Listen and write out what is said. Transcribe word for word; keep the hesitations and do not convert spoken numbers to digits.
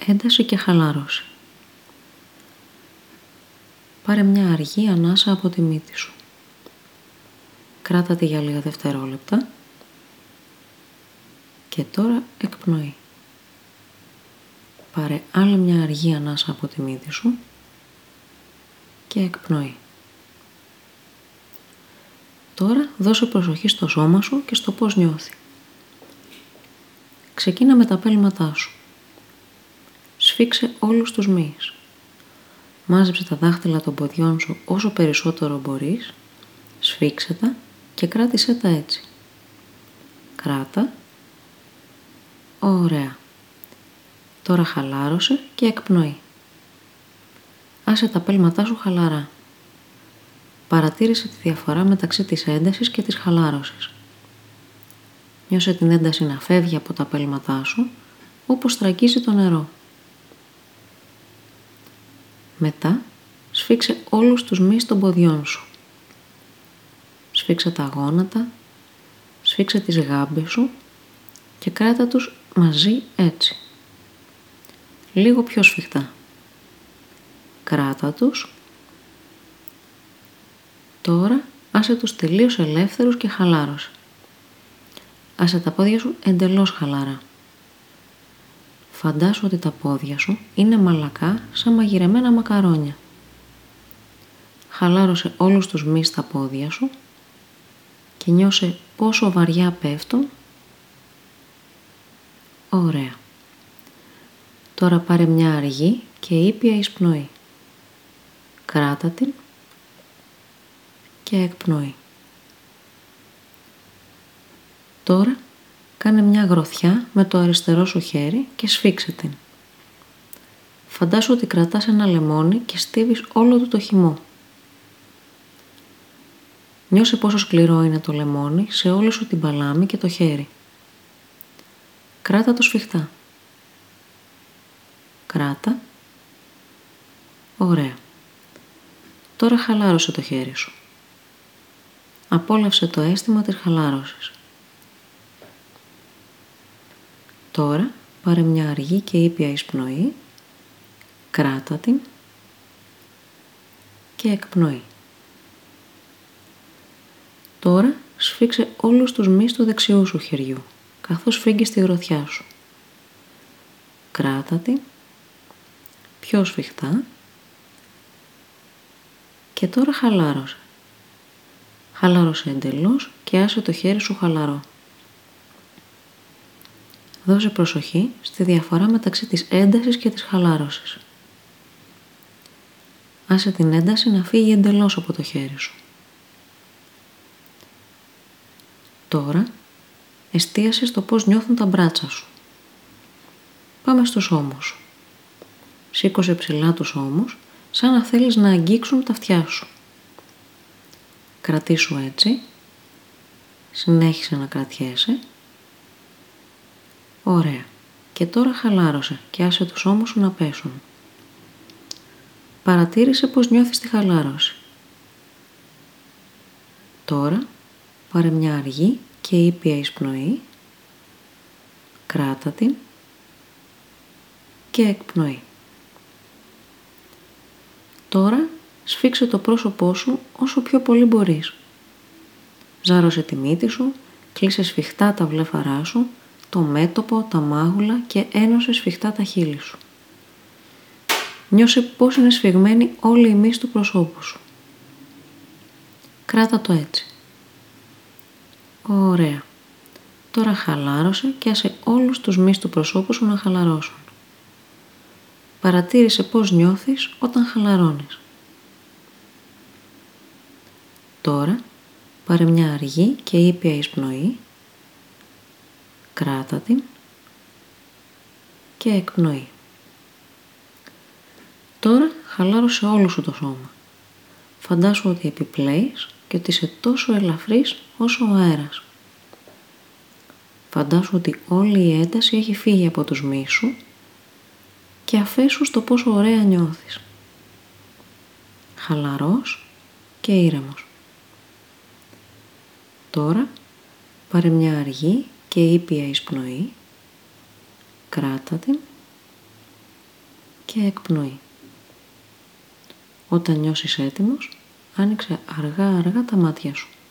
ένταση και χαλάρωση. Πάρε μια αργή ανάσα από τη μύτη σου. Κράτα τη για λίγα δευτερόλεπτα και τώρα εκπνοή. Πάρε άλλη μια αργή ανάσα από τη μύτη σου και εκπνοή. Τώρα δώσε προσοχή στο σώμα σου και στο πώς νιώθει. Ξεκίνα με τα πέλματά σου. Σφίξε όλους τους μυς. Μάζεψε τα δάχτυλα των ποδιών σου όσο περισσότερο μπορείς, σφίξε τα και κράτησέ τα έτσι. Κράτα. Ωραία. Τώρα χαλάρωσε και εκπνοή. Άσε τα πέλματά σου χαλαρά. Παρατήρησε τη διαφορά μεταξύ της έντασης και της χαλάρωσης. Νιώσε την ένταση να φεύγει από τα πέλματά σου, όπως στραγγίζει το νερό. Μετά, σφίξε όλους τους μυς των ποδιών σου. Σφίξε τα γόνατα, σφίξε τις γάμπες σου και κράτα τους μαζί έτσι. Λίγο πιο σφιχτά. Κράτα τους. Τώρα άσε τους τελείως ελεύθερους και χαλάρωσε. Άσε τα πόδια σου εντελώς χαλαρά. Φαντάσου ότι τα πόδια σου είναι μαλακά σαν μαγειρεμένα μακαρόνια. Χαλάρωσε όλους τους μυς στα πόδια σου και νιώσε πόσο βαριά πέφτουν. Ωραία. Τώρα πάρε μια αργή και ήπια εισπνοή. Κράτα την και εκπνοή. Τώρα κάνε μια γροθιά με το αριστερό σου χέρι και σφίξε την. Φαντάσου ότι κρατάς ένα λεμόνι και στίβεις όλο του το χυμό. Νιώσε πόσο σκληρό είναι το λεμόνι σε όλη σου την παλάμη και το χέρι. Κράτα το σφιχτά. Κράτα. Ωραία. Τώρα χαλάρωσε το χέρι σου. Απόλαυσε το αίσθημα της χαλάρωσης. Τώρα πάρε μια αργή και ήπια εισπνοή, κράτα την και εκπνοή. Τώρα σφίξε όλους τους μυς του δεξιού σου χεριού, καθώς φύγεις τη γροθιά σου. Κράτα την, πιο σφιχτά και τώρα χαλάρωσε. Χαλάρωσε εντελώς και άσε το χέρι σου χαλαρό. Δώσε προσοχή στη διαφορά μεταξύ της έντασης και της χαλάρωσης. Άσε την ένταση να φύγει εντελώς από το χέρι σου. Τώρα, εστίασε στο πώς νιώθουν τα μπράτσα σου. Πάμε στους ώμους σου. Σήκωσε ψηλά τους ώμους, σαν να θέλεις να αγγίξουν τα αυτιά σου. Κρατήσου έτσι. Συνέχισε να κρατιέσαι. Ωραία. Και τώρα χαλάρωσε και άσε τους ώμους σου να πέσουν. Παρατήρησε πώς νιώθεις τη χαλάρωση. Τώρα πάρε μια αργή και ήπια εισπνοή. Κράτα την και εκπνοή. Τώρα σφίξε το πρόσωπό σου όσο πιο πολύ μπορείς. Ζάρωσε τη μύτη σου, κλείσε σφιχτά τα βλέφαρά σου, το μέτωπο, τα μάγουλα και ένωσε σφιχτά τα χείλη σου. Νιώσε πώς είναι σφιγμένη όλη η μύς του προσώπου σου. Κράτα το έτσι. Ωραία. Τώρα χαλάρωσε και άσε όλους τους μυς του προσώπου σου να χαλαρώσουν. Παρατήρησε πώς νιώθεις όταν χαλαρώνεις. Τώρα πάρε μια αργή και ήπια εισπνοή. Κράτα την και εκπνοή. Τώρα χαλάρωσε όλο σου το σώμα. Φαντάσου ότι επιπλέεις και ότι είσαι τόσο ελαφρύς όσο ο αέρας. Φαντάσου ότι όλη η ένταση έχει φύγει από τους μυς σου και αφέσου στο πόσο ωραία νιώθεις. Χαλαρός και ήρεμος. Τώρα πάρε μια αργή και ήπια εισπνοή. Κράτα την και εκπνοή. Όταν νιώσεις έτοιμος, άνοιξε αργά αργά τα μάτια σου.